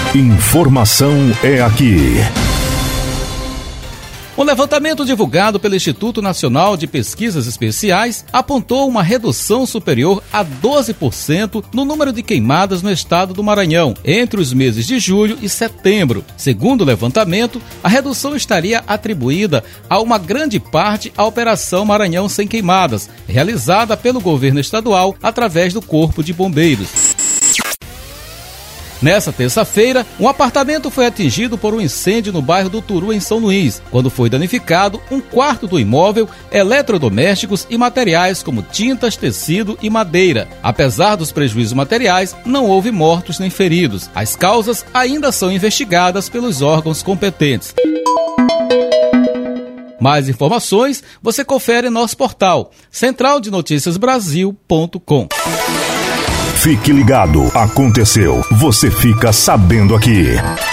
Informação é aqui. Um levantamento divulgado pelo Instituto Nacional de Pesquisas Especiais apontou uma redução superior a 12% no número de queimadas no estado do Maranhão entre os meses de julho e setembro. Segundo o levantamento, a redução estaria atribuída a uma grande parte à Operação Maranhão Sem Queimadas, realizada pelo governo estadual através do Corpo de Bombeiros. Nessa terça-feira, um apartamento foi atingido por um incêndio no bairro do Turu, em São Luís, quando foi danificado um quarto do imóvel, eletrodomésticos e materiais como tintas, tecido e madeira. Apesar dos prejuízos materiais, não houve mortos nem feridos. As causas ainda são investigadas pelos órgãos competentes. Mais informações você confere em nosso portal centraldenoticiasbrasil.com. Fique ligado, aconteceu, você fica sabendo aqui.